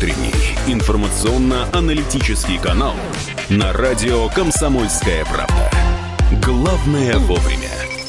утренний информационно-аналитический канал на радио «Комсомольская правда». Главное вовремя.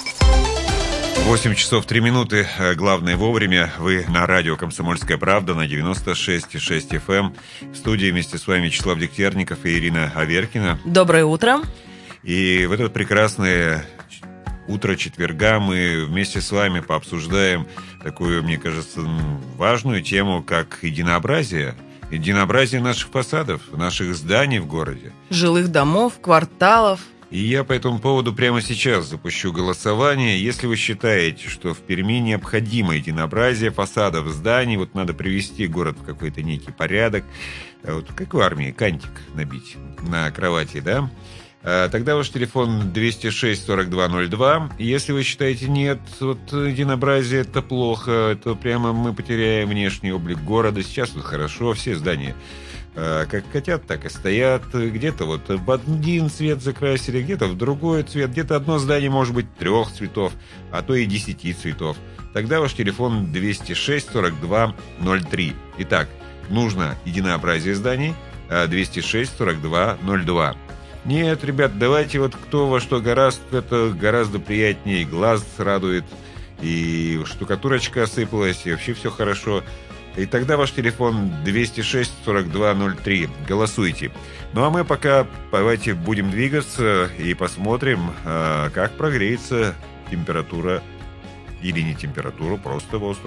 8 часов 3 минуты. Главное вовремя. Вы на радио «Комсомольская правда» на 96,6 FM. В студии вместе с вами Вячеслав Дегтярников и Ирина Аверкина. Доброе утро. И в это прекрасное утро четверга мы вместе с вами пообсуждаем такую, мне кажется, важную тему, как единообразие. Единообразие наших фасадов, наших зданий в городе. Жилых домов, кварталов. И я по этому поводу прямо сейчас запущу голосование. Если вы считаете, что в Перми необходимо единообразие фасадов зданий, вот надо привести город в какой-то некий порядок, вот как в армии, кантик набить на кровати, да? Тогда ваш телефон 206-4202. Если вы считаете, нет, вот единообразие это плохо, то прямо мы потеряем внешний облик города. Сейчас вот хорошо, все здания как хотят, так и стоят. Где-то вот в один цвет закрасили, где-то в другой цвет. Где-то одно здание может быть 3 цветов, а то и 10 цветов. Тогда ваш телефон 206-4203. Итак, нужно единообразие зданий, 206-4202. Нет, ребят, давайте вот кто во что гораст, это гораздо приятнее, глаз радует, и штукатурочка осыпалась, и вообще все хорошо. И тогда ваш телефон 206-4203. Голосуйте. Ну а мы пока давайте будем двигаться и посмотрим, как прогреется температура или не температура, просто воздух.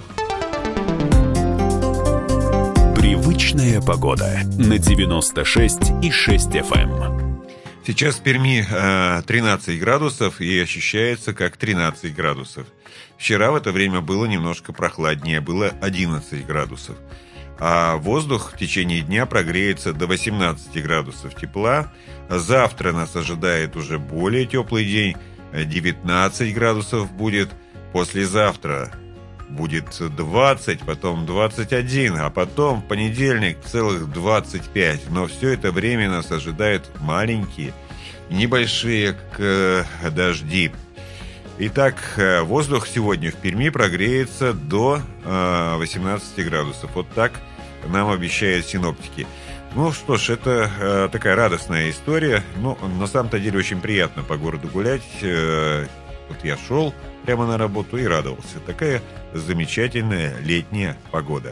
Привычная погода на 96,6 FM. Сейчас в Перми 13 градусов и ощущается как 13 градусов. Вчера в это время было немножко прохладнее, было 11 градусов. А воздух в течение дня прогреется до 18 градусов тепла. Завтра нас ожидает уже более теплый день, 19 градусов будет. Послезавтра будет 20, потом 21, а потом в понедельник целых 25. Но все это время нас ожидают маленькие, небольшие дожди. Итак, воздух сегодня в Перми прогреется до 18 градусов. Вот так нам обещают синоптики. Ну что ж, это такая радостная история. Ну, на самом-то деле очень приятно по городу гулять. Вот я шел прямо на работу и радовался. Такая замечательная летняя погода.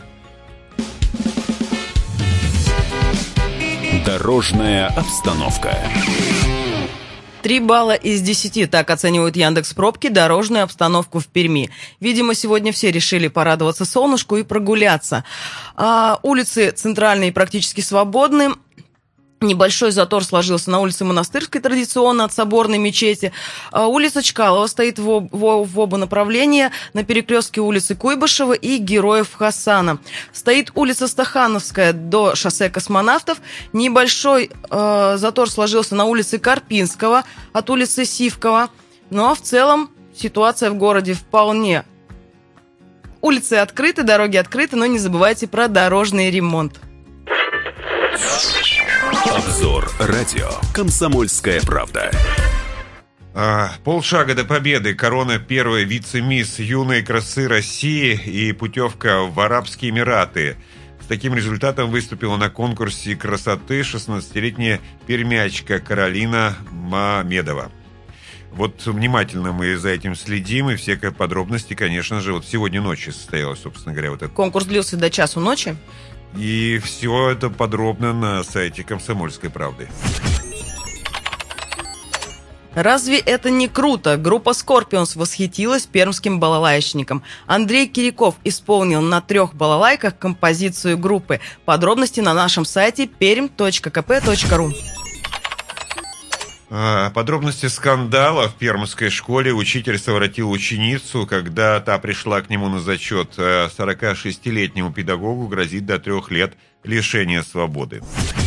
Дорожная обстановка. 3 балла из 10, так оценивают Яндекс.Пробки дорожную обстановку в Перми. Видимо, сегодня все решили порадоваться солнышку и прогуляться. Улицы центральные практически свободны. Небольшой затор сложился на улице Монастырской, традиционно от Соборной мечети. Улица Чкалова стоит в оба направления, на перекрестке улицы Куйбышева и Героев Хасана. Стоит улица Стахановская до шоссе Космонавтов. Небольшой затор сложился на улице Карпинского от улицы Сивкова. Ну а в целом ситуация в городе вполне. Улицы открыты, дороги открыты, но не забывайте про дорожный ремонт. Обзор радио «Комсомольская правда». Полшага до победы. Корона первой вице-мисс юной красы России и путевка в Арабские Эмираты. С таким результатом выступила на конкурсе красоты 16-летняя пермячка Каролина Мамедова. Вот внимательно мы за этим следим, и все подробности, конечно же, вот сегодня ночью состоялось, собственно говоря, вот это. Конкурс длился до часу ночи. И все это подробно на сайте «Комсомольской правды». Разве это не круто? Группа Scorpions восхитилась пермским балалайщиком. Андрей Киряков исполнил на 3 балалайках композицию группы. Подробности на нашем сайте perm.kp.ru. Подробности скандала в пермской школе. Учитель совратил ученицу, когда та пришла к нему на зачет. 46-летнему педагогу грозит до 3 лет лишения свободы.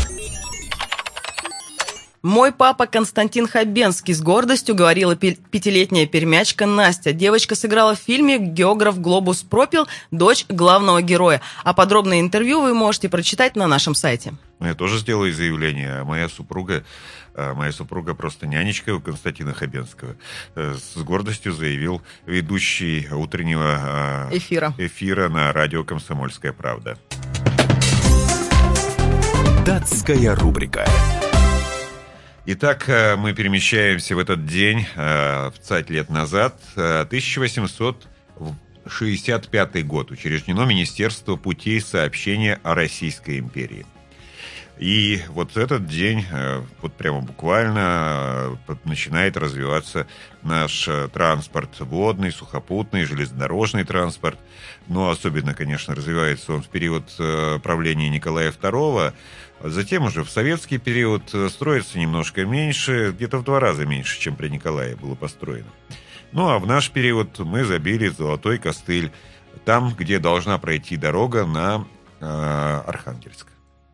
Мой папа Константин Хабенский с гордостью говорила 5-летняя пермячка Настя. Девочка сыграла в фильме «Географ Глобус пропил», дочь главного героя. А подробное интервью вы можете прочитать на нашем сайте. Я тоже сделаю заявление. Моя супруга просто нянечка у Константина Хабенского. С гордостью заявил ведущий утреннего эфира на радио «Комсомольская правда». Датская рубрика. Итак, мы перемещаемся в этот день, в 20 лет назад, 1865 год. Учреждено Министерство путей сообщения о Российской империи. И вот этот день, вот прямо буквально начинает развиваться наш транспорт водный, сухопутный, железнодорожный транспорт. Но особенно, конечно, развивается он в период правления Николая II. Затем уже в советский период строится немножко меньше, где-то в 2 раза меньше, чем при Николае было построено. Ну а в наш период мы забили золотой костыль, там, где должна пройти дорога на Архангельск.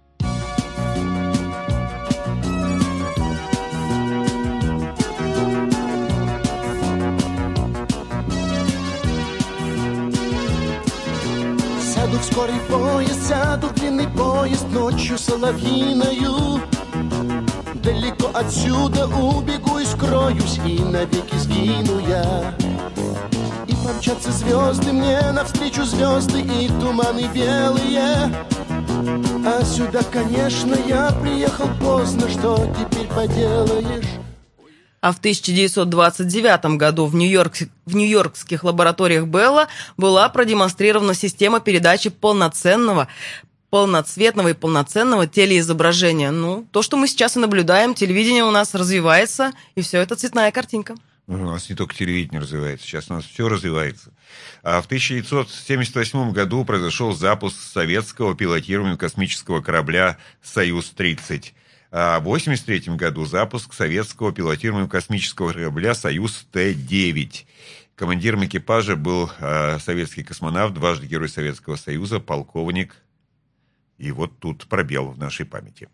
Сяду в скорый поезд, сяду в длинный поезд ночью соловьиною. Далеко отсюда убегу и скроюсь, и навеки сгину я. И помчатся звезды мне навстречу, звезды и туманы белые. А сюда, конечно, я приехал поздно, что теперь поделаешь? А в 1929 году в нью-йоркских лабораториях Белла была продемонстрирована система передачи полноцветного и полноценного телеизображения. Ну, то, что мы сейчас и наблюдаем, телевидение у нас развивается, и все это цветная картинка. У нас не только телевидение развивается, сейчас у нас все развивается. А в 1978 году произошел запуск советского пилотируемого космического корабля «Союз-30». А в 1983 году запуск советского пилотируемого космического корабля «Союз-Т-9». Командиром экипажа был советский космонавт, дважды Герой Советского Союза, полковник. И вот тут пробел в нашей памяти.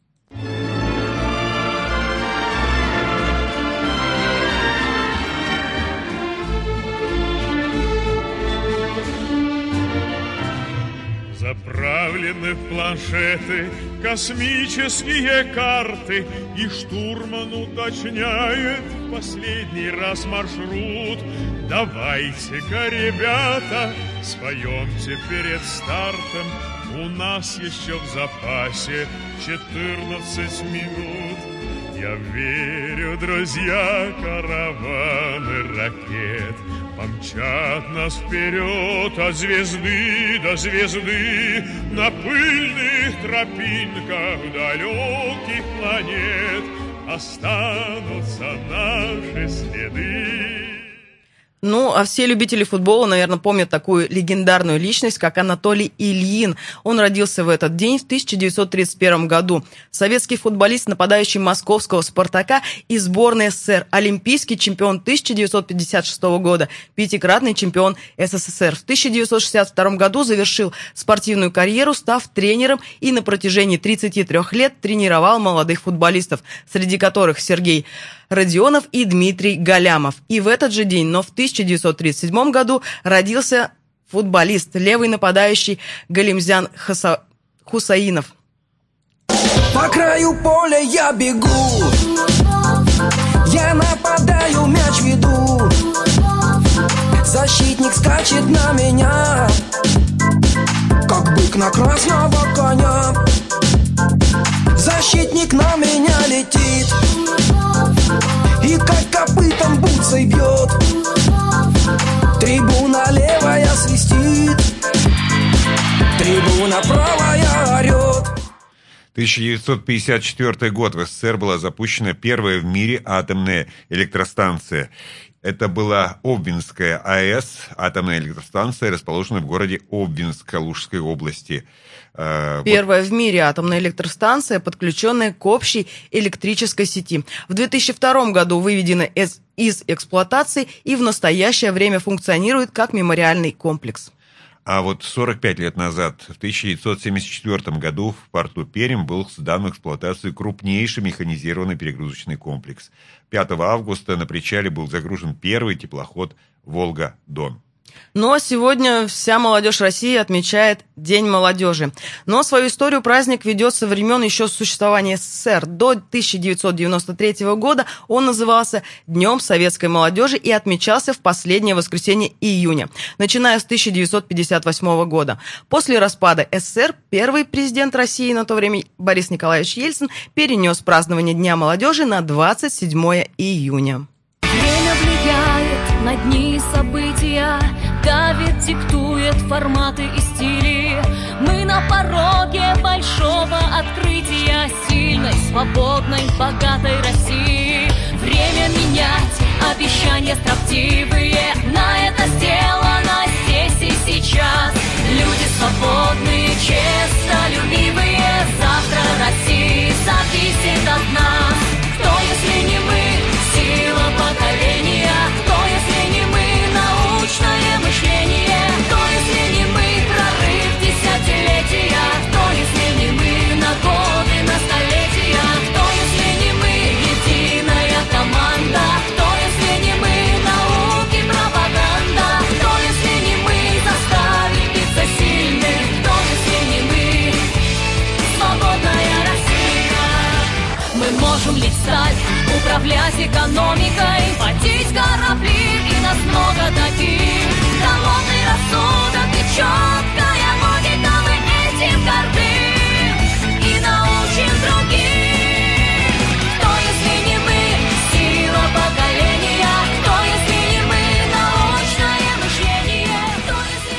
Заправлены в планшеты космические карты, и штурман уточняет в последний раз маршрут. Давайте-ка, ребята, споемте перед стартом, у нас еще в запасе 14 минут. Я верю, друзья, караваны ракет помчат нас вперед от звезды до звезды, на пыльных тропинках далеких планет останутся наши следы. Ну, а все любители футбола, наверное, помнят такую легендарную личность, как Анатолий Ильин. Он родился в этот день в 1931 году. Советский футболист, нападающий московского «Спартака» и сборной СССР, олимпийский чемпион 1956 года, пятикратный чемпион СССР. В 1962 году завершил спортивную карьеру, став тренером, и на протяжении 33 лет тренировал молодых футболистов, среди которых Сергей Родионов и Дмитрий Галямов. И в этот же день, но в 1937 году, родился футболист, левый нападающий Галимзян Хусаинов. По краю поля я бегу, я нападаю, мяч веду, защитник скачет на меня, как бык на красного коня. Защитник на меня летит и как копытом бутсой бьет. Трибуна левая свистит, трибуна правая орет. 1954 год. В СССР была запущена первая в мире атомная электростанция. Это была Обнинская АЭС, атомная электростанция, расположенная в городе Обнинск Калужской области. Первая в мире атомная электростанция, подключенная к общей электрической сети. В 2002 году выведена из эксплуатации и в настоящее время функционирует как мемориальный комплекс. А вот 45 лет назад, в 1974 году, в порту Пермь был сдан в эксплуатацию крупнейший механизированный перегрузочный комплекс. 5 августа на причале был загружен первый теплоход «Волга-Дон». Но сегодня вся молодежь России отмечает День молодежи. Но свою историю праздник ведет со времен еще существования СССР. До 1993 года он назывался Днем советской молодежи и отмечался в последнее воскресенье июня, начиная с 1958 года. После распада СССР первый президент России на то время Борис Николаевич Ельцин перенес празднование Дня молодежи на 27 июня. Время влияет на дни и события, давит, диктует форматы и стили. Мы на пороге большого открытия сильной, свободной, богатой России. Время менять, обещания строптивые, на это сделано здесь и сейчас. Люди свободные, честолюбивые, завтра России зависит от нас. Кто, если не мы, сила поколения? Кто, если не мы, научное мышление? Кто, если не мы, прорыв десятилетия? Кто, если не мы, на годы, на столетия? Кто, если не мы, единая команда? Кто, если не мы, науки, пропаганда? Кто, если не мы, заставить биться сильных? Кто, если не мы, свободная Россия? Мы можем лить сталь, управлять экономикой, водить корабли, и нас много таких. Холодный рассудок и четкая логика, мы этим горды и научим других. Кто, если не мы, сила поколения? Кто, если не мы, научное мышление? Кто,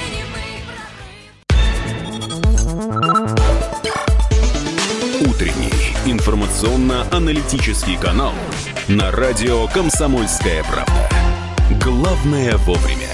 если не мы, прорыв? Утренний информационно-аналитический канал на радио «Комсомольская правда». Главное вовремя.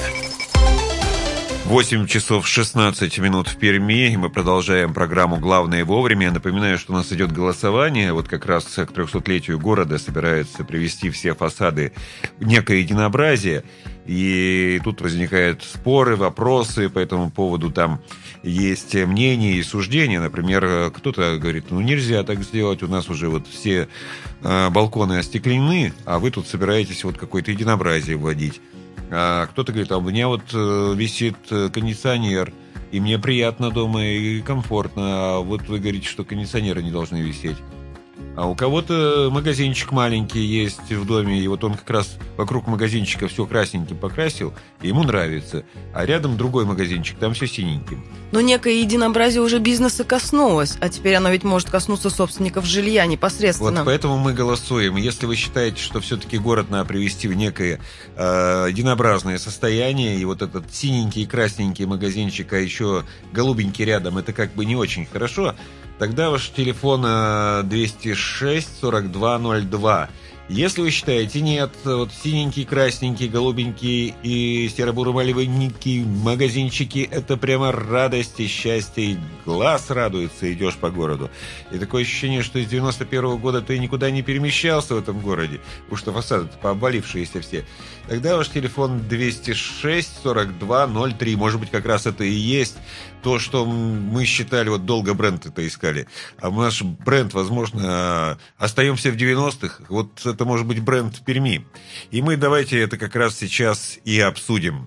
8 часов 16 минут в Перми, и мы продолжаем программу «Главное вовремя». Я напоминаю, что у нас идет голосование. Вот как раз к 300-летию города собираются привести все фасады в некое единообразие. И тут возникают споры, вопросы по этому поводу. Там есть мнения и суждения. Например, кто-то говорит, ну нельзя так сделать, у нас уже вот все балконы остеклены, а вы тут собираетесь вот какое-то единообразие вводить. А кто-то говорит, а у меня вот висит кондиционер, и мне приятно дома и комфортно, а вот вы говорите, что кондиционеры не должны висеть. А у кого-то магазинчик маленький есть в доме, и вот он как раз вокруг магазинчика все красненьким покрасил, и ему нравится. А рядом другой магазинчик, там все синеньким. Но некое единообразие уже бизнеса коснулось, а теперь оно ведь может коснуться собственников жилья непосредственно. Вот поэтому мы голосуем. Если вы считаете, что все-таки город надо привести в некое единообразное состояние, и вот этот синенький и красненький магазинчик, а еще голубенький рядом, это как бы не очень хорошо, тогда ваш телефон 206-4202. Если вы считаете, нет, вот синенький, красненький, голубенький и серо-буро-малевенький магазинчики, это прямо радость и счастье, и глаз радуется, идешь по городу. И такое ощущение, что с 91-го года ты никуда не перемещался в этом городе, потому что фасады пообвалившиеся все. Тогда ваш телефон 206-4203, может быть, как раз это и есть то, что мы считали, вот долго бренд это искали. А наш бренд, возможно, остаемся в 90-х, вот это может быть бренд Перми. И мы давайте это как раз сейчас и обсудим.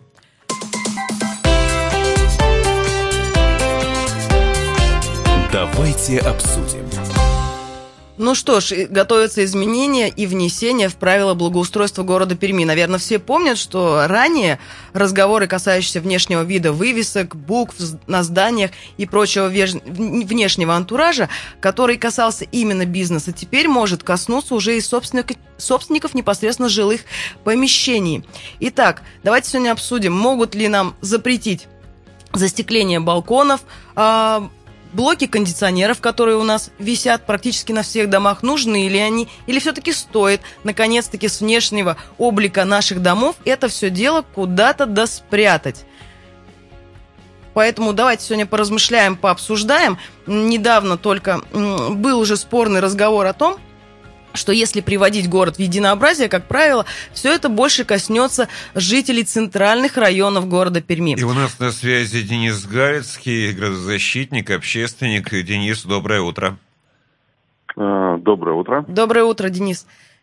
Давайте обсудим. Ну что ж, готовятся изменения и внесения в правила благоустройства города Перми. Наверное, все помнят, что ранее разговоры, касающиеся внешнего вида вывесок, букв на зданиях и прочего внешнего антуража, который касался именно бизнеса, теперь может коснуться уже и собственников непосредственно жилых помещений. Итак, давайте сегодня обсудим, могут ли нам запретить застекление балконов, блоки кондиционеров, которые у нас висят практически на всех домах, нужны ли они, или все-таки стоит, наконец-таки, с внешнего облика наших домов это все дело куда-то спрятать. Поэтому давайте сегодня поразмышляем, пообсуждаем. Недавно только был уже спорный разговор о том, что если приводить город в единообразие, как правило, все это больше коснется жителей центральных районов города Перми. И у нас на связи Денис Галицкий, градозащитник, общественник. Денис, доброе утро. Доброе утро. Доброе утро, Денис.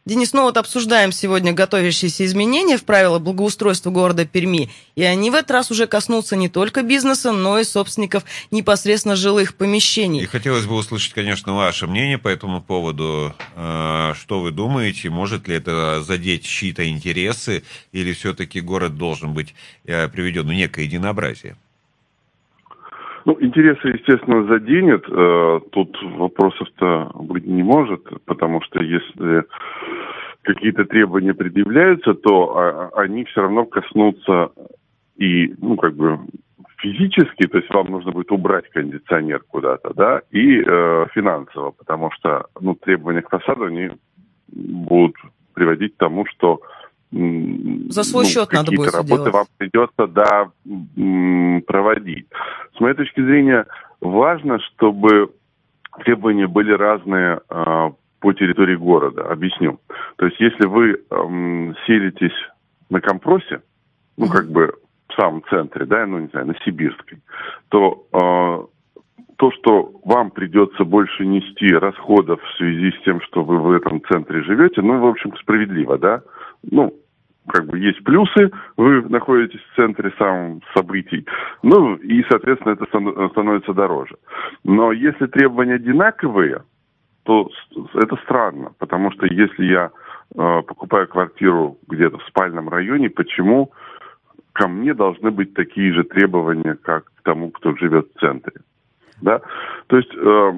Денис, ну вот обсуждаем сегодня готовящиеся изменения в правила благоустройства города Перми, и они в этот раз уже коснутся не только бизнеса, но и собственников непосредственно жилых помещений. И хотелось бы услышать, конечно, ваше мнение по этому поводу. Что вы думаете, может ли это задеть чьи-то интересы, или все-таки город должен быть приведен в некое единообразие? Ну, интересы, естественно, заденет. Тут вопросов-то быть не может, потому что если какие-то требования предъявляются, то они все равно коснутся и, ну, как бы физически, то есть вам нужно будет убрать кондиционер куда-то, да, и финансово, потому что, ну, требования к фасаду, они будут приводить к тому, что за свой счет надо будет какие-то работы делать. вам придется, да, проводить. С моей точки зрения, важно, чтобы требования были разные по территории города. Объясню. То есть, если вы селитесь на Компросе, ну, как бы в самом центре, да, ну, не знаю, на Сибирской, то то, что вам придется больше нести расходов в связи с тем, что вы в этом центре живете, ну, в общем, справедливо, да? Ну, как бы есть плюсы, вы находитесь в центре самых событий, ну, и, соответственно, это становится дороже. Но если требования одинаковые, то это странно, потому что если я покупаю квартиру где-то в спальном районе, почему ко мне должны быть такие же требования, как к тому, кто живет в центре? Да? То есть,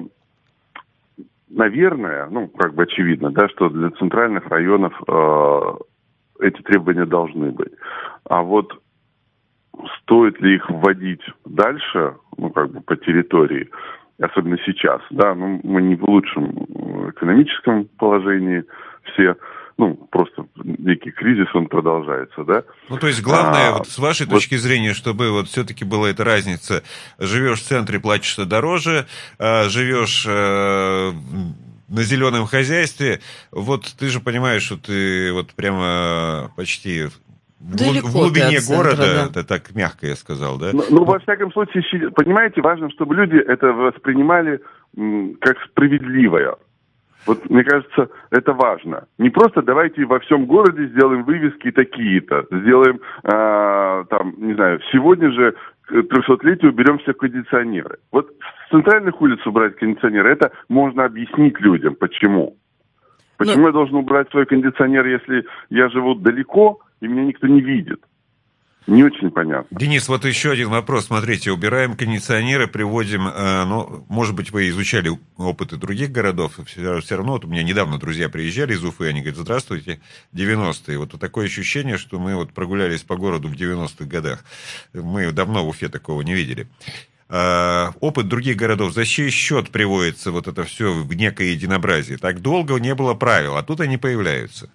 наверное, ну, как бы очевидно, да, что для центральных районов эти требования должны быть. А вот стоит ли их вводить дальше, ну, как бы по территории, особенно сейчас, да, ну, мы не в лучшем экономическом положении все, ну, просто некий кризис, он продолжается, да. Ну, то есть, главное, вот с вашей точки зрения, чтобы вот все-таки была эта разница, живешь в центре, платишь дороже, живешь на зеленом хозяйстве, вот ты же понимаешь, что ты вот прямо почти в глубине города, это так мягко я сказал, да? Ну, во всяком случае, понимаете, важно, чтобы люди это воспринимали как справедливое. Вот, мне кажется, это важно. Не просто давайте во всем городе сделаем вывески такие-то, сделаем, там, не знаю, сегодня же к 300-летию уберем все кондиционеры. Вот с центральных улиц убрать кондиционеры, это можно объяснить людям, почему. Почему я должен убрать свой кондиционер, если я живу далеко, и меня никто не видит? Не очень понятно. Денис, вот еще один вопрос. Смотрите, убираем кондиционеры, приводим, ну, может быть, вы изучали опыты других городов, все равно, вот у меня недавно друзья приезжали из Уфы, они говорят, здравствуйте, 90-е. Вот такое ощущение, что мы вот прогулялись по городу в 90-х годах. Мы давно в Уфе такого не видели. Опыт других городов, за чей счет приводится вот это все в некое единообразие? Так долго не было правил, а тут они появляются.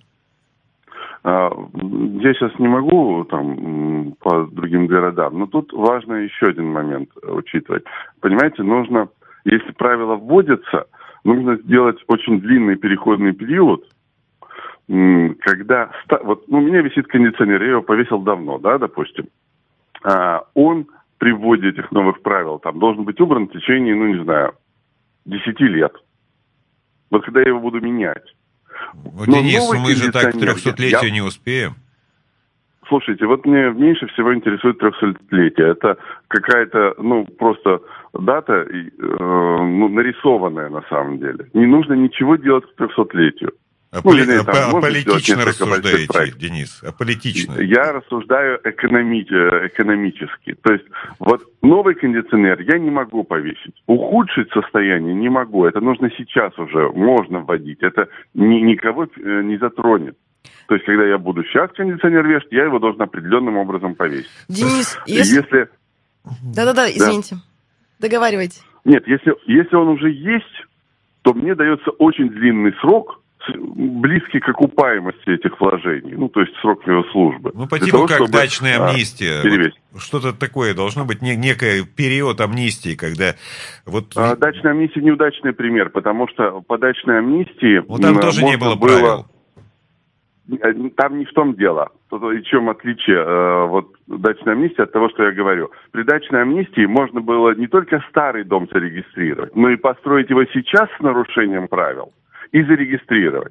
Я сейчас не могу там по другим городам, но тут важно еще один момент учитывать. Понимаете, нужно, если правила вводятся, нужно сделать очень длинный переходный период, когда, вот, ну, у меня висит кондиционер, я его повесил давно, да, допустим, он при вводе этих новых правил там должен быть убран в течение, ну, не знаю, 10 лет. Вот когда я его буду менять. Ну, Денис, мы же так к 300-летию не успеем. Слушайте, вот мне меньше всего интересует 300-летие. Это какая-то, ну, просто дата, ну, нарисованная на самом деле. Не нужно ничего делать к 300-летию. Аполитично рассуждаете, Денис, аполитично. Я рассуждаю экономически. То есть, вот новый кондиционер я не могу повесить. Ухудшить состояние не могу. Это нужно сейчас уже, можно вводить. Это никого не затронет. То есть, когда я буду сейчас кондиционер вешать, я его должен определенным образом повесить. Денис, если... Да-да-да, извините. Договаривайте. Нет, если он уже есть, то мне дается очень длинный срок, близкий к окупаемости этих вложений, ну, то есть срок его службы. Ну, по типу как дачная амнистия. Вот, что-то такое должно быть, некий период амнистии, когда... Вот... Дачная амнистия неудачный пример, потому что по дачной амнистии... Ну, там тоже не было правил. Там не в том дело. И в чем отличие вот дачной амнистии от того, что я говорю. При дачной амнистии можно было не только старый дом зарегистрировать, но и построить его сейчас с нарушением правил и зарегистрировать.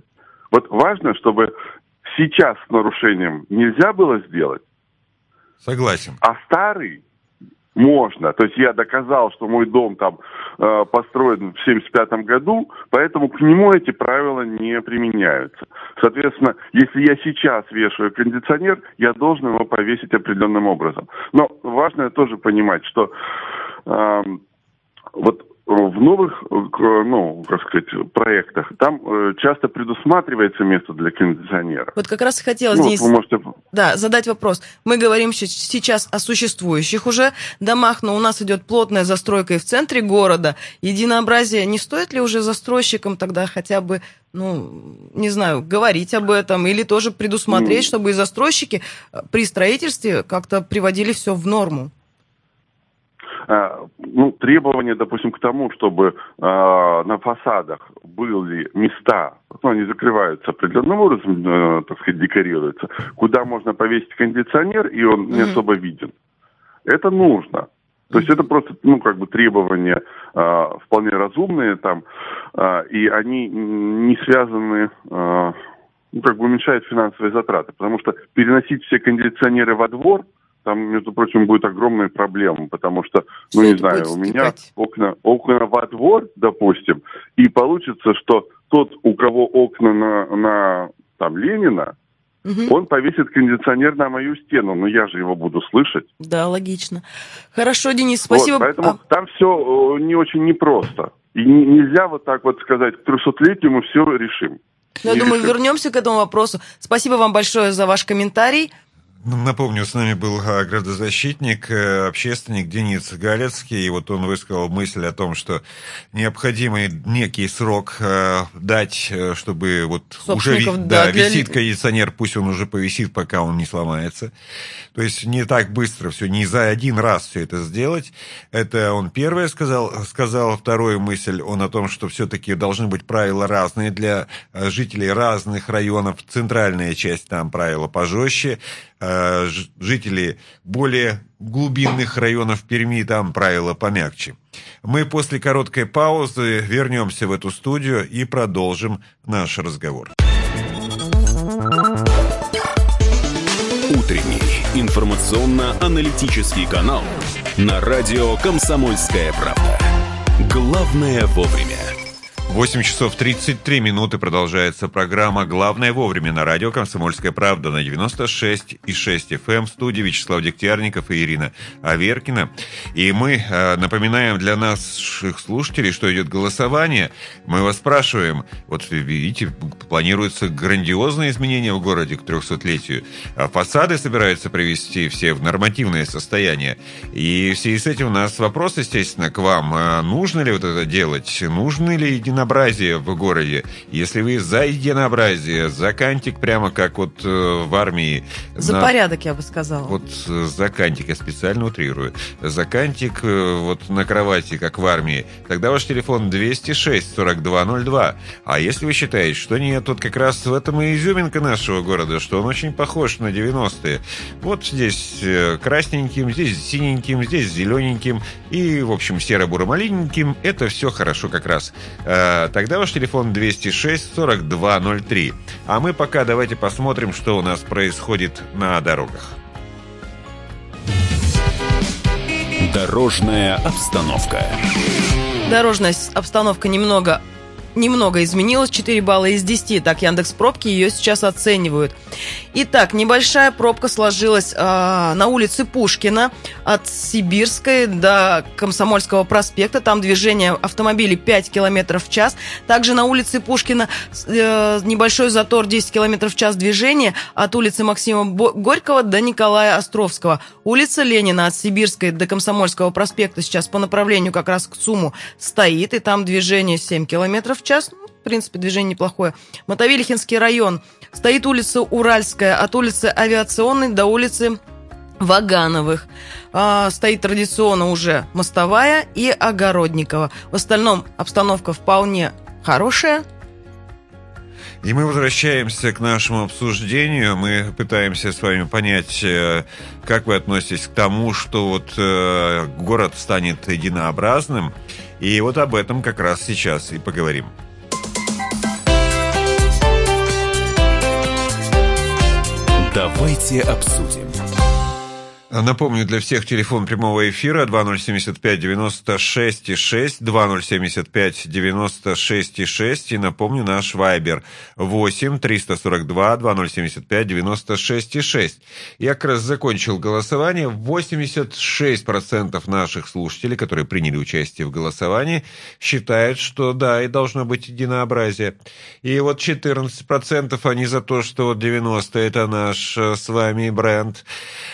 Вот важно, чтобы сейчас с нарушением нельзя было сделать. Согласен. А старый можно. То есть я доказал, что мой дом там построен в 1975 году, поэтому к нему эти правила не применяются. Соответственно, если я сейчас вешаю кондиционер, я должен его повесить определенным образом. Но важно тоже понимать, что вот в новых, проектах там часто предусматривается место для кондиционера. Вот как раз и хотелось, Денис, задать вопрос. Мы говорим сейчас о существующих уже домах, но у нас идет плотная застройка и в центре города. Единообразие, не стоит ли уже застройщикам тогда хотя бы, говорить об этом или тоже предусмотреть, чтобы и застройщики при строительстве как-то приводили все в норму? Требования, допустим, к тому, чтобы на фасадах были места, они закрываются определенным образом, декорируются, куда можно повесить кондиционер, и он не особо виден. Это нужно. То есть это просто, требования вполне разумные там, и они не связаны, уменьшают финансовые затраты, потому что переносить все кондиционеры во двор, там, между прочим, будет огромная проблема, потому что, у меня окна во двор, допустим, и получится, что тот, у кого окна на Ленина, он повесит кондиционер на мою стену, но я же его буду слышать. Да, логично. Хорошо, Денис, спасибо. Поэтому там все не очень непросто. И нельзя вот так вот сказать, к 300-летию мы все решим. Я думаю, вернемся к этому вопросу. Спасибо вам большое за ваш комментарий. Напомню, с нами был градозащитник, общественник Денис Галецкий, и вот он высказал мысль о том, что необходимый некий срок дать, чтобы уже висит кондиционер, пусть он уже повисит, пока он не сломается. То есть не так быстро все, не за один раз все это сделать. Это он первое сказал. Вторую мысль он о том, что все-таки должны быть правила разные для жителей разных районов. Центральная часть там правила пожестче. Жители более глубинных районов Перми, там правила помягче. Мы после короткой паузы вернемся в эту студию и продолжим наш разговор. Утренний информационно-аналитический канал на радио «Комсомольская правда». Главное вовремя. 8 часов 33 минуты продолжается программа «Главное вовремя» на радио «Комсомольская правда» на 96,6 FM. В студии Вячеслав Дегтярников и Ирина Аверкина. И мы напоминаем для наших слушателей, что идет голосование. Мы вас спрашиваем, вот видите, планируются грандиозные изменения в городе к 300-летию. Фасады собираются привести все в нормативное состояние. И в связи с этим у нас вопрос, естественно, к вам. Нужно ли вот это делать? Нужны ли единообразие в городе? Если вы за единообразие, за кантик, прямо как вот в армии. За порядок, я бы сказала. Вот за кантик, я специально утрирую. За кантик вот на кровати, как в армии. Тогда ваш телефон 206-4202. А если вы считаете, что нет, вот как раз в этом и изюминка нашего города, что он очень похож на 90-е. Вот здесь красненьким, здесь синеньким, здесь зелененьким и, в общем, серо-буро-малиненьким. Это все хорошо как раз. Тогда ваш телефон 206-4203. А мы пока давайте посмотрим, что у нас происходит на дорогах. Дорожная обстановка. Дорожная обстановка немного изменилась. 4 балла из 10. Так, Яндекс.Пробки ее сейчас оценивают. Итак, небольшая пробка сложилась на улице Пушкина от Сибирской до Комсомольского проспекта. Там движение автомобилей 5 км в час. Также на улице Пушкина небольшой затор 10 км в час движения от улицы Максима Горького до Николая Островского. Улица Ленина от Сибирской до Комсомольского проспекта сейчас по направлению как раз к ЦУМу стоит. И там движение 7 км в час. В принципе, движение неплохое. Мотовилихинский район. Стоит улица Уральская от улицы Авиационной до улицы Вагановых. Стоит традиционно уже Мостовая и Огородникова. В остальном обстановка вполне хорошая. И мы возвращаемся к нашему обсуждению. Мы пытаемся с вами понять, как вы относитесь к тому, что вот город станет единообразным. И вот об этом как раз сейчас и поговорим. Давайте обсудим. Напомню для всех телефон прямого эфира 2075-96-6, 2075-96-6, и напомню наш вайбер 8-342-2075-96-6. Я как раз закончил голосование. 86% наших слушателей, которые приняли участие в голосовании, считают, что да, и должно быть единообразие. И вот 14% они за то, что 90 это наш с вами бренд.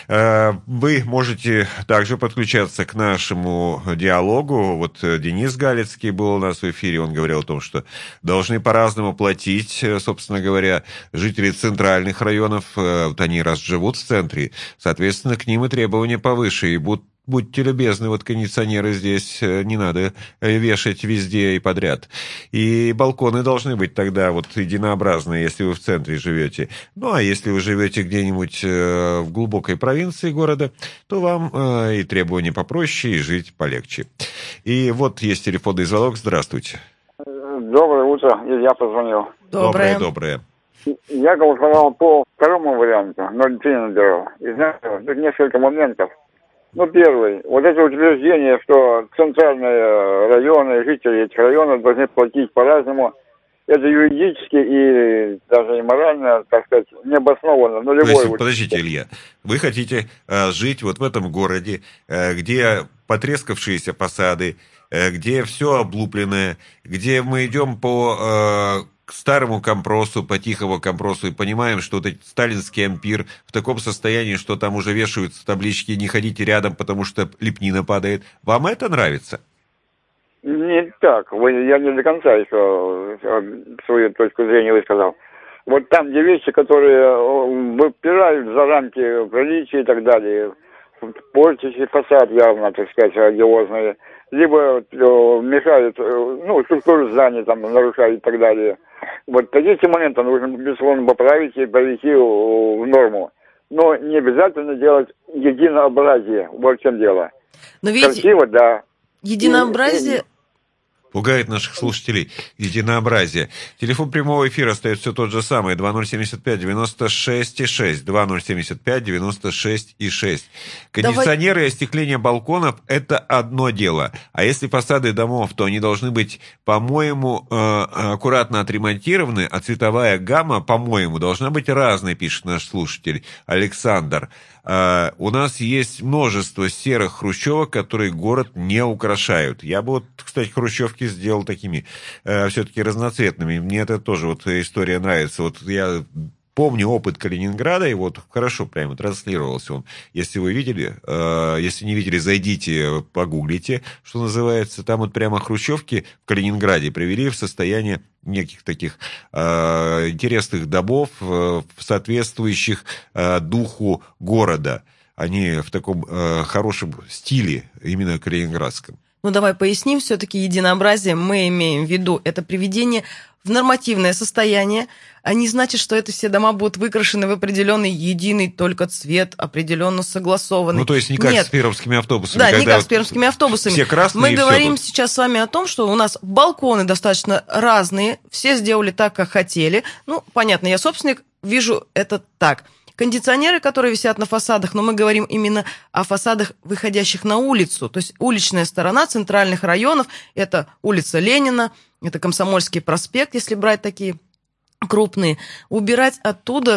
Вы можете также подключаться к нашему диалогу. Вот Денис Галицкий был у нас в эфире, он говорил о том, что должны по-разному платить, собственно говоря, жители центральных районов. Вот они раз живут в центре, соответственно, к ним и требования повыше, и будьте любезны, вот кондиционеры здесь не надо вешать везде и подряд. И балконы должны быть тогда вот единообразные, если вы в центре живете. Ну, а если вы живете где-нибудь в глубокой провинции города, то вам и требования попроще, и жить полегче. И вот есть телефонный звонок. Здравствуйте. Доброе утро. Илья позвонил. Доброе. Я голосовал по второму варианту, 0,3 набирал. И знаете, тут несколько моментов. Ну, первый. Вот это утверждение, что центральные районы, жители этих районов должны платить по-разному, это юридически и даже и морально, так сказать, необоснованно. То есть, подождите, Илья, вы хотите жить вот в этом городе, где потрескавшиеся фасады, где все облупленное, где мы идем по старому компросу, по тихому компросу, и понимаем, что вот этот сталинский ампир в таком состоянии, что там уже вешаются таблички «Не ходите рядом, потому что лепнина падает». Вам это нравится? Не так. Я не до конца еще свою точку зрения высказал. Вот там, где вещи, которые выпирают за рамки приличия и так далее, портящий фасад явно, так сказать, одиозные, либо мешают, структуру здания там нарушают и так далее. Вот такие моменты нужно, безусловно, поправить и привести в норму. Но не обязательно делать единообразие. Вот в чем дело. Но видите, красиво, да. Единообразие... Пугает наших слушателей единообразие. Телефон прямого эфира остается все тот же самый. 2075-96-6. 2075-96-6. Кондиционеры и остекление балконов – это одно дело. А если фасады домов, то они должны быть, по-моему, аккуратно отремонтированы, а цветовая гамма, по-моему, должна быть разной, пишет наш слушатель Александр. У нас есть множество серых хрущевок, которые город не украшают. Я бы вот, кстати, хрущевки сделал такими все-таки разноцветными. Мне это тоже вот история нравится. Вот я помню опыт Калининграда, и вот хорошо прямо транслировался он. Если вы видели, если не видели, зайдите, погуглите, что называется. Там вот прямо хрущевки в Калининграде привели в состояние неких таких интересных домов, соответствующих духу города. Они в таком хорошем стиле, именно калининградском. Ну, давай поясним, все-таки единообразие мы имеем в виду. Это приведение в нормативное состояние, а не значит, что это все дома будут выкрашены в определенный единый только цвет, определенно согласованный. Ну, то есть не как с пермскими автобусами. Да, не как с пермскими автобусами. Все красные. Мы говорим сейчас с вами о том, что у нас балконы достаточно разные, все сделали так, как хотели. Ну, понятно, я собственник, вижу это так. Кондиционеры, которые висят на фасадах, но мы говорим именно о фасадах, выходящих на улицу. То есть уличная сторона центральных районов, это улица Ленина, это Комсомольский проспект, если брать такие крупные. Убирать оттуда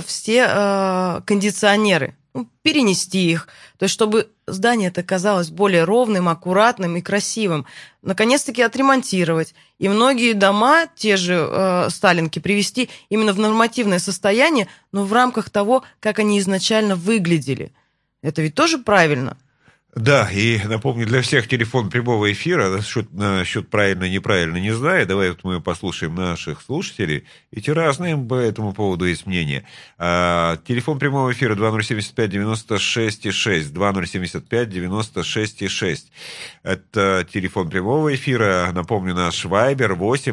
все кондиционеры, перенести их, то есть чтобы здание это казалось более ровным, аккуратным и красивым. Наконец-таки отремонтировать. И многие дома, те же сталинки, привести именно в нормативное состояние, но в рамках того, как они изначально выглядели. Это ведь тоже правильно. Да, и напомню, для всех телефон прямого эфира, насчет правильно-неправильно не знаю, давай вот мы послушаем наших слушателей, эти разные по этому поводу есть мнения. Телефон прямого эфира 2075-96-6, 2075-96-6. Это телефон прямого эфира, напомню, наш вайбер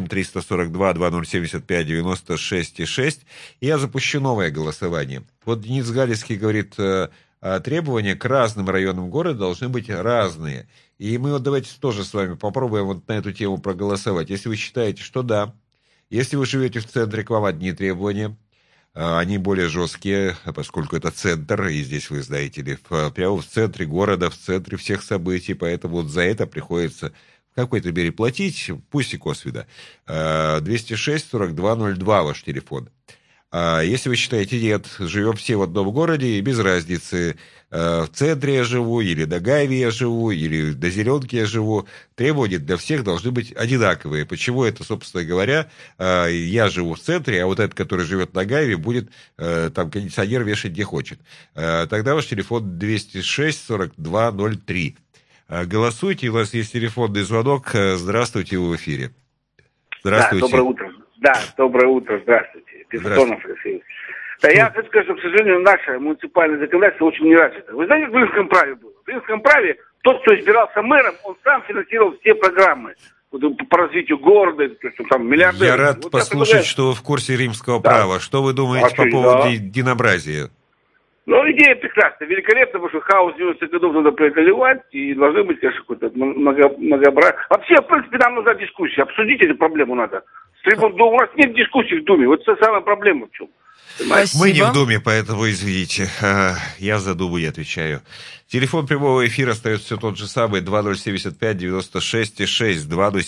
8-342-2075-96-6. Я запущу новое голосование. Вот Денис Галицкий говорит... требования к разным районам города должны быть разные. И мы вот давайте тоже с вами попробуем вот на эту тему проголосовать. Если вы считаете, что да, если вы живете в центре, к вам одни требования, они более жесткие, поскольку это центр, и здесь, вы знаете ли, прямо в центре города, в центре всех событий, поэтому вот за это приходится в какой-то мере платить, пусть и косвенно. 206-42-02 ваш телефон. Если вы считаете, нет, живем все в одном городе, и без разницы, в центре я живу, или на Гайве я живу, или на Зеленке я живу, требования для всех должны быть одинаковые. Почему это, собственно говоря, я живу в центре, а вот этот, который живет на Гайве, будет там кондиционер вешать где хочет. Тогда ваш телефон 206-42-03. Голосуйте, у нас есть телефонный звонок. Здравствуйте, вы в эфире. Здравствуйте. Да, доброе утро. Доброе утро, здравствуйте. Песотонов Алексей. Да, я хочу сказать, что, к сожалению, наше муниципальное законодательство очень не развито. Вы знаете, в Римском праве было? В Римском праве тот, кто избирался мэром, он сам финансировал все программы по развитию города, там миллиардеры. Я рад послушать, что вы в курсе римского права. Что вы думаете по поводу единообразия? Ну, идея прекрасная, великолепно, потому что хаос 90-х годов надо преодолевать, и должны быть, конечно, какой-то многообразие. Вообще, в принципе, нам нужна дискуссия, обсудить эту проблему надо. У нас нет дискуссий в Думе, вот это самая проблема в чем. Спасибо. Мы не в Думе, поэтому извините. Я за Думу не отвечаю. Телефон прямого эфира остается все тот же самый, 2075-96-6,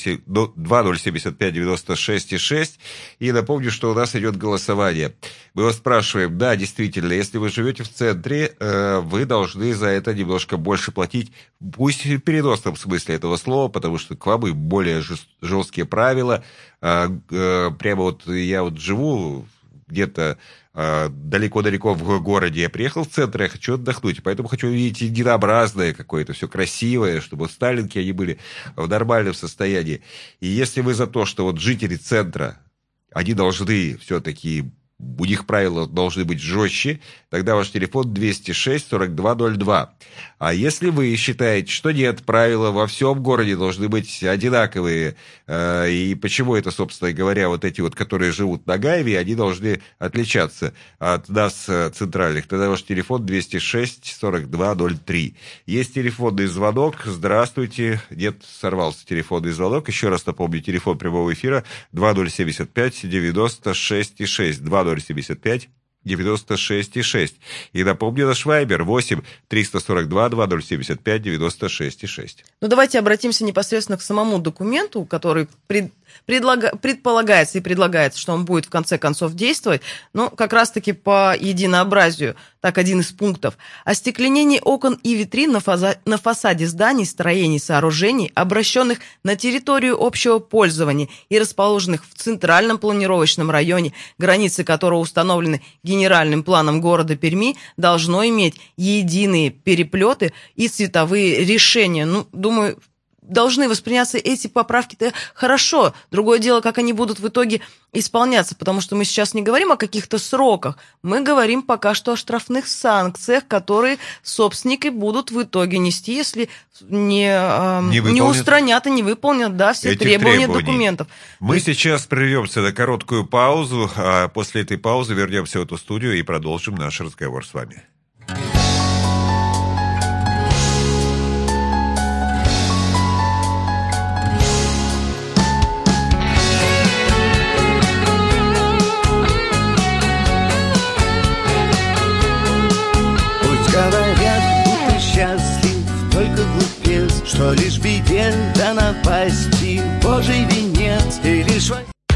2075-96-6. И напомню, что у нас идет голосование. Мы вас спрашиваем, да, действительно, если вы живете в центре, вы должны за это немножко больше платить, пусть в переносном смысле этого слова, потому что к вам и более жесткие правила. Прямо вот я вот живу где-то далеко-далеко в городе, я приехал в центр, я хочу отдохнуть, поэтому хочу видеть единообразное какое-то, все красивое, чтобы сталинки, они были в нормальном состоянии. И если вы за то, что вот жители центра, они должны все-таки, у них правила должны быть жестче, тогда ваш телефон 206-42-02. А если вы считаете, что нет, правила во всем городе должны быть одинаковые, и почему это, собственно говоря, вот эти вот, которые живут на Гайве, они должны отличаться от нас, центральных, тогда ваш телефон 206-42-03. Есть телефонный звонок. Здравствуйте. Нет, сорвался телефонный звонок. Еще раз напомню, телефон прямого эфира 2075-96-6. 2075-96-6. И напомню, наш вайбер 8-342-2075-96-6. Ну, давайте обратимся непосредственно к самому документу, который предполагается и предлагается, что он будет в конце концов действовать, но как раз-таки по единообразию. Так, один из пунктов. Остекленение окон и витрин на фасаде зданий, строений, сооружений, обращенных на территорию общего пользования и расположенных в центральном планировочном районе, границы которого установлены генеральным планом города Перми, должно иметь единые переплеты и цветовые решения. Ну, думаю, должны восприняться эти поправки-то хорошо. Другое дело, как они будут в итоге исполняться, потому что мы сейчас не говорим о каких-то сроках, мы говорим пока что о штрафных санкциях, которые собственники будут в итоге нести, если не устранят и не выполнят, да, все требования документов. Мы сейчас прервемся на короткую паузу, а после этой паузы вернемся в эту студию и продолжим наш разговор с вами. Что лишь беде да напасти Божий венец и лишь...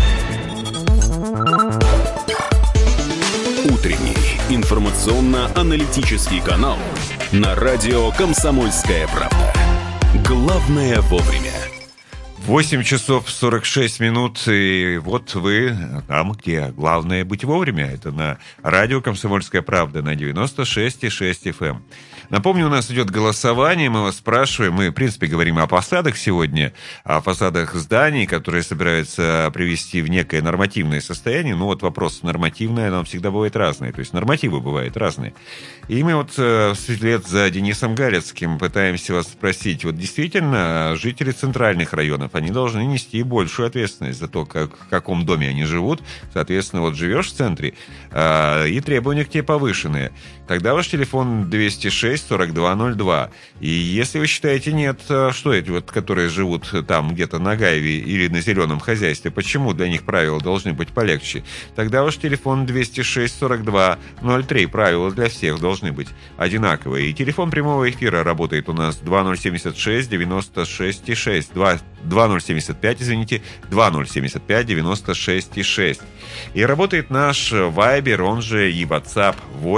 Утренний информационно-аналитический канал на радио «Комсомольская правда». Главное вовремя. 8 часов 46 минут, и вот вы там, где главное быть вовремя. Это на радио «Комсомольская правда» на 96,6 FM. Напомню, у нас идет голосование, мы вас спрашиваем, мы, в принципе, говорим о фасадах сегодня, о фасадах зданий, которые собираются привести в некое нормативное состояние. Ну вот вопрос нормативное, оно всегда бывает разное, то есть нормативы бывают разные. И мы вот вслед за Денисом Галецким пытаемся вас спросить, вот действительно, жители центральных районов, они должны нести большую ответственность за то, в каком доме они живут. Соответственно, вот живешь в центре, и требования к тебе повышенные. Тогда ваш телефон 206 206-4202. И если вы считаете, нет, что эти вот, которые живут там где-то на Гайве или на зеленом хозяйстве, почему для них правила должны быть полегче, тогда ваш телефон 206-4203. Правила для всех должны быть одинаковые. И телефон прямого эфира работает у нас 2075-96-6. 2075, извините, 2075-96-6. И работает наш Viber, он же и WhatsApp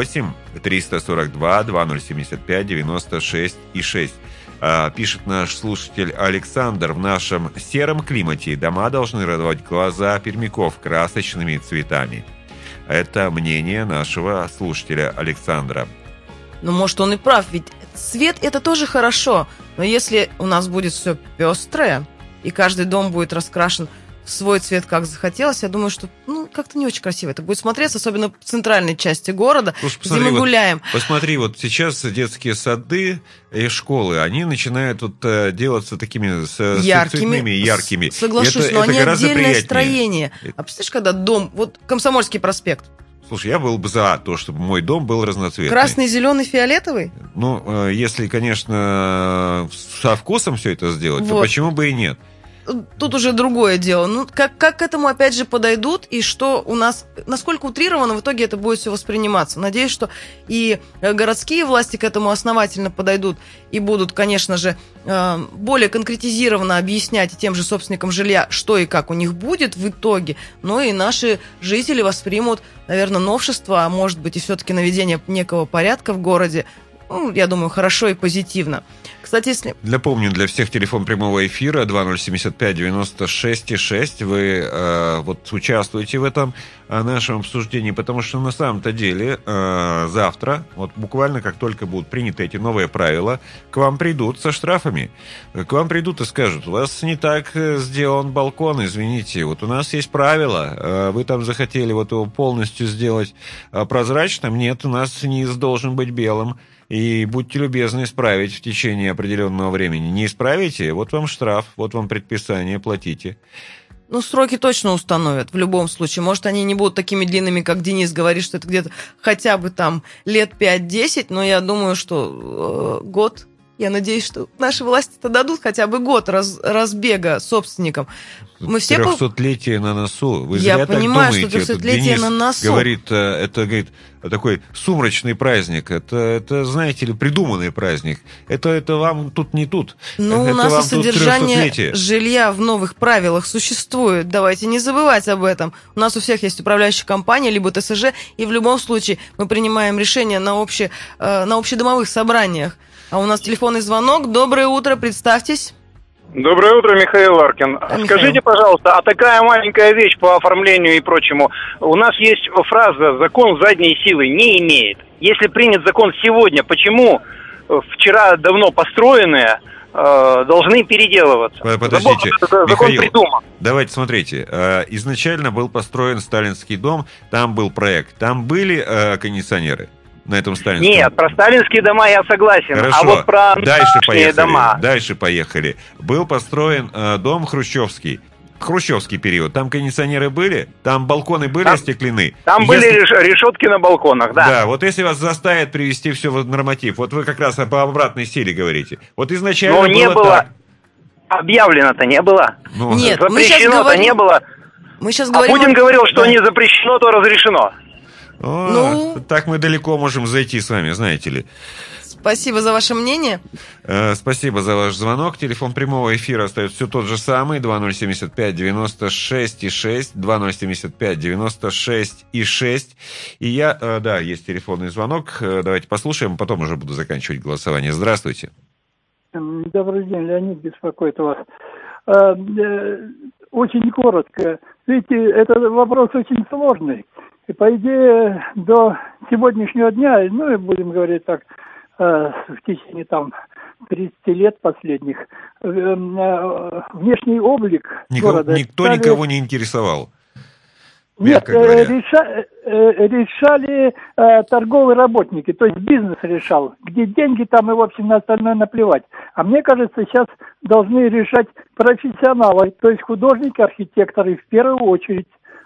8-342-2075-96-6. Пишет наш слушатель Александр: в нашем сером климате дома должны радовать глаза пермяков красочными цветами. Это мнение нашего слушателя Александра. Ну, может, он и прав, ведь цвет – это тоже хорошо. Но если у нас будет все пестрое, и каждый дом будет раскрашен в свой цвет, как захотелось, я думаю, что как-то не очень красиво это будет смотреться, особенно в центральной части города, где мы гуляем. Посмотри, вот сейчас детские сады и школы, они начинают делаться такими цветными, яркими. Соглашусь, но они отдельное строение. А представляешь, когда дом, вот Комсомольский проспект. Слушай, я был бы за то, чтобы мой дом был разноцветный. Красный, зеленый, фиолетовый? Ну, если, конечно, со вкусом все это сделать, то почему бы и нет? Тут уже другое дело. Ну, как к этому опять же подойдут, и что у нас, насколько утрированно в итоге это будет все восприниматься. Надеюсь, что и городские власти к этому основательно подойдут и будут, конечно же, более конкретизированно объяснять тем же собственникам жилья, что и как у них будет в итоге. Но и наши жители воспримут, наверное, новшество, а может быть и все-таки наведение некого порядка в городе, я думаю, хорошо и позитивно. Кстати, если... Напомню, для всех телефон прямого эфира 2075-96-6. Вы участвуете в этом нашем обсуждении, потому что на самом-то деле завтра, вот буквально как только будут приняты эти новые правила, к вам придут со штрафами. К вам придут и скажут: у вас не так сделан балкон, извините, вот у нас есть правила, вы там захотели вот его полностью сделать прозрачным, нет, у нас низ должен быть белым. И будьте любезны исправить в течение определенного времени. Не исправите, вот вам штраф, вот вам предписание, платите. Ну, сроки точно установят в любом случае. Может, они не будут такими длинными, как Денис говорит, что это где-то хотя бы там лет 5-10, но я думаю, что год. Я надеюсь, что наши власти-то дадут хотя бы год разбега собственникам. Мы все 300-летие на носу. Вы я зря понимаю, так думаете. что 300-летие на носу. Говорит, это такой сумрачный праздник. Это, знаете ли, придуманный праздник. Это вам тут не тут. Ну, у нас и содержание жилья в новых правилах существует. Давайте не забывать об этом. У нас у всех есть управляющая компания, либо ТСЖ, и в любом случае мы принимаем решения на общедомовых собраниях. А у нас телефонный звонок. Доброе утро, представьтесь. Доброе утро, Михаил Ларкин. Михаил. Скажите, пожалуйста, а такая маленькая вещь по оформлению и прочему. У нас есть фраза «закон задней силы не имеет». Если принят закон сегодня, почему вчера давно построенные должны переделываться? Подождите, закон Михаил, придуман. давайте смотрите. Изначально был построен сталинский дом, там был проект, там были кондиционеры. На этом сталинском. Нет, про сталинские дома я согласен. Хорошо. А вот про нынешние дома. Дальше поехали. Был построен дом хрущевский. Хрущевский период. Там кондиционеры были, там балконы были остеклены. Там были решетки на балконах, да. Да, вот если вас заставят привести все в норматив, вот вы как раз по обратной силе говорите. Вот изначально было так. Объявлено-то не было. Нет, запрещено-то не было. Мы сейчас говорим... Путин говорил, что не запрещено, то разрешено. Так мы далеко можем зайти с вами, знаете ли. Спасибо за ваше мнение. Спасибо за ваш звонок. Телефон прямого эфира остается все тот же самый. 2075-96-6. 2075-96-6. И есть телефонный звонок. Давайте послушаем, потом уже буду заканчивать голосование. Здравствуйте. Добрый день, Леонид беспокоит вас. Очень коротко. Видите, этот вопрос очень сложный. И, по идее, до сегодняшнего дня, и будем говорить так, в течение 30 лет последних, внешний облик города... Никто никого не интересовал. Нет, решали торговые работники, то есть бизнес решал. Где деньги, там и, в общем, на остальное наплевать. А мне кажется, сейчас должны решать профессионалы, то есть художники, архитекторы в первую очередь.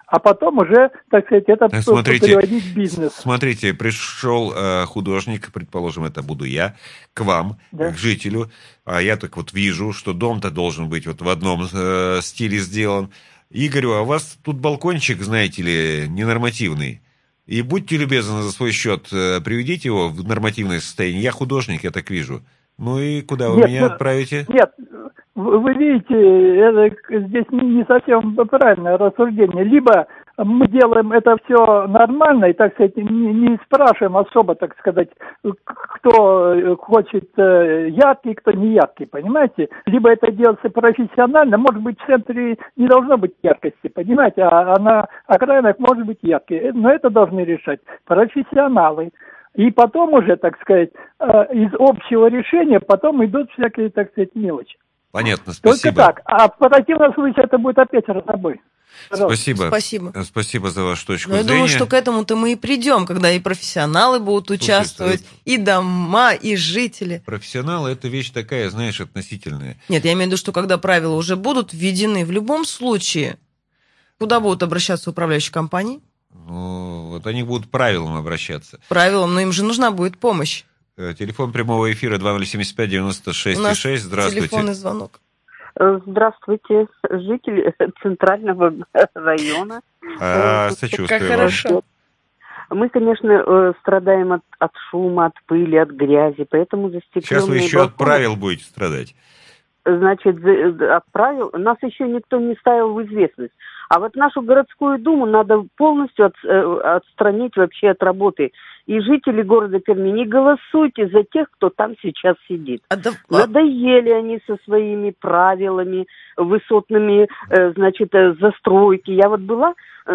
а потом уже, так сказать, это переводить в бизнес. Смотрите, пришел художник, предположим, это буду я, к вам, к жителю, а я так вот вижу, что дом-то должен быть вот в одном стиле сделан. И говорю, а у вас тут балкончик, знаете ли, ненормативный. И будьте любезны за свой счет, приведите его в нормативное состояние. Я художник, я так вижу. Ну и куда вы меня отправите? Нет, вы видите, это здесь не совсем правильное рассуждение. Либо мы делаем это все нормально и, так сказать, не спрашиваем особо, так сказать, кто хочет яркий, кто не яркий, понимаете? Либо это делается профессионально, может быть, в центре не должно быть яркости, понимаете, а на окраинах может быть яркий. Но это должны решать профессионалы. И потом уже, так сказать, из общего решения потом идут всякие, так сказать, мелочи. Понятно, спасибо. Только так. А в противном случае это будет опять разнобой. Спасибо. Спасибо. Спасибо за вашу точку зрения. Я думаю, что к этому-то мы и придем, когда и профессионалы будут участвовать, и дома, и жители. Профессионалы – это вещь такая, знаешь, относительная. Нет, я имею в виду, что когда правила уже будут введены, в любом случае, куда будут обращаться управляющие компании? Ну, вот они будут правилам обращаться. Правилам, но им же нужна будет помощь. Телефон прямого эфира 2075-96-6. Здравствуйте. Телефонный звонок. Здравствуйте, жители Центрального района. Сочувствую. Как хорошо. Мы, конечно, страдаем от шума, от пыли, от грязи, поэтому застекленные Сейчас вы еще от правил будете страдать. Значит, от правил нас еще никто не ставил в известность. А вот нашу городскую думу надо полностью отстранить вообще от работы. И жители города Перми, не голосуйте за тех, кто там сейчас сидит. Надоели они со своими правилами, высотными, значит, застройки. Я вот была,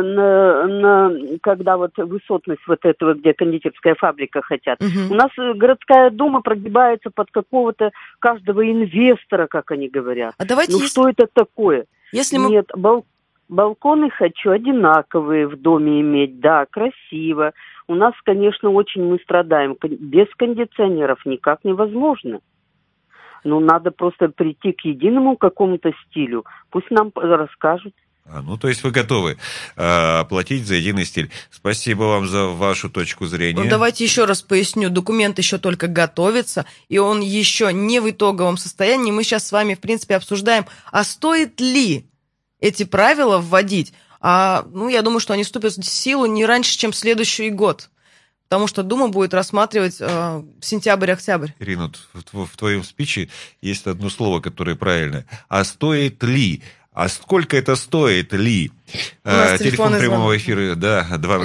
когда вот высотность вот этого, где кондитерская фабрика хотят. У нас городская дума прогибается под какого-то каждого инвестора, как они говорят. А давайте что это такое? Если Нет, балконы хочу одинаковые в доме иметь, да, красиво. У нас, конечно, очень мы страдаем. Без кондиционеров никак невозможно. Ну, надо просто прийти к единому какому-то стилю. Пусть нам расскажут. Ну, то есть вы готовы платить за единый стиль. Спасибо вам за вашу точку зрения. Ну, давайте еще раз поясню. Документ еще только готовится, и он еще не в итоговом состоянии. Мы сейчас с вами, в принципе, обсуждаем, а стоит ли эти правила вводить. Я думаю, что они вступят в силу не раньше, чем следующий год. Потому что Дума будет рассматривать сентябрь-октябрь. Ирина, в твоем спиче есть одно слово, которое правильное. А стоит ли? А сколько это стоит ли? Телефон прямого эфира, да,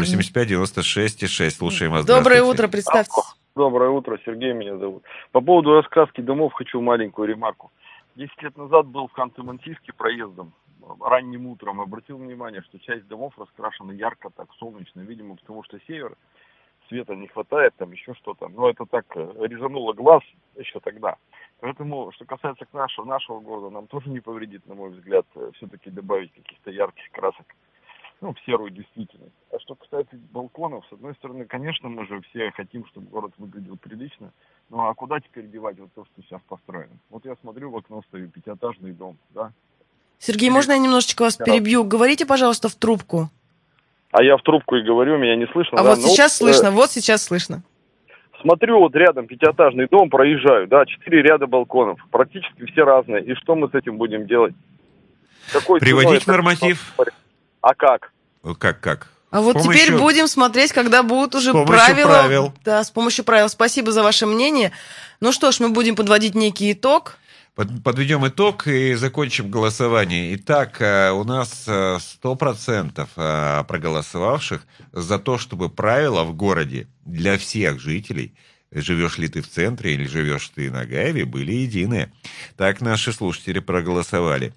2075-96-6. Слушаем вас. Доброе утро, представьтесь. Доброе утро, Сергей меня зовут. По поводу раскраски домов хочу маленькую ремарку. 10 лет назад был в Ханты-Мансийске проездом. Ранним утром обратил внимание, что часть домов раскрашена ярко, так солнечно, видимо, потому что север, света не хватает, там еще что-то. Но это так резануло глаз еще тогда. Поэтому, что касается нашего города, нам тоже не повредит, на мой взгляд, все-таки добавить каких-то ярких красок, в серую действительность. А что касается балконов, с одной стороны, конечно, мы же все хотим, чтобы город выглядел прилично, а куда теперь девать вот то, что сейчас построено? Вот я смотрю, в окно стою, 5-этажный дом, да? Сергей, можно я немножечко вас перебью? Говорите, пожалуйста, в трубку. А я в трубку и говорю, меня не слышно. Вот сейчас слышно, сейчас слышно. Смотрю, вот рядом 5-этажный дом, проезжаю, 4 ряда балконов, практически все разные. И что мы с этим будем делать? Приводить норматив? А как? Как? А вот теперь будем смотреть, когда будут уже правила. Да, с помощью правил. Спасибо за ваше мнение. Ну что ж, мы будем подводить некий итог. Подведем итог и закончим голосование. Итак, у нас 100% проголосовавших за то, чтобы правила в городе для всех жителей, живешь ли ты в центре или живешь ты на Гаеве, были единые. Так наши слушатели проголосовали.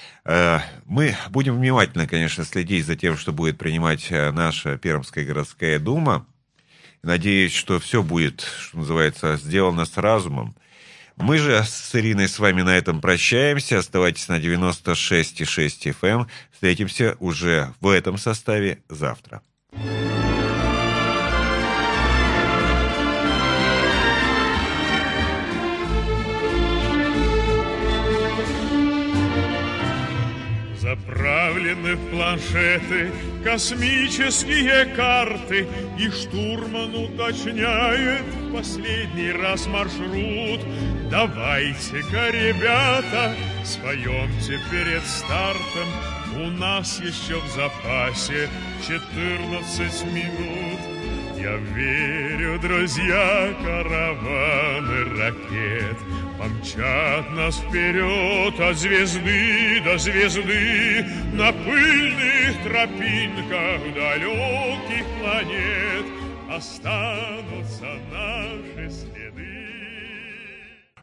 Мы будем внимательно, конечно, следить за тем, что будет принимать наша Пермская городская дума. Надеюсь, что все будет, что называется, сделано с разумом. Мы же с Ириной с вами на этом прощаемся. Оставайтесь на 96,6 FM. Встретимся уже в этом составе завтра. За вставлены в планшеты космические карты, и штурман уточняет в последний раз маршрут. Давайте-ка, ребята, споемте перед стартом, у нас еще в запасе 14 минут. Я верю, друзья, караваны ракет помчат нас вперед от звезды до звезды, на пыльных тропинках далеких планет останутся наши следы.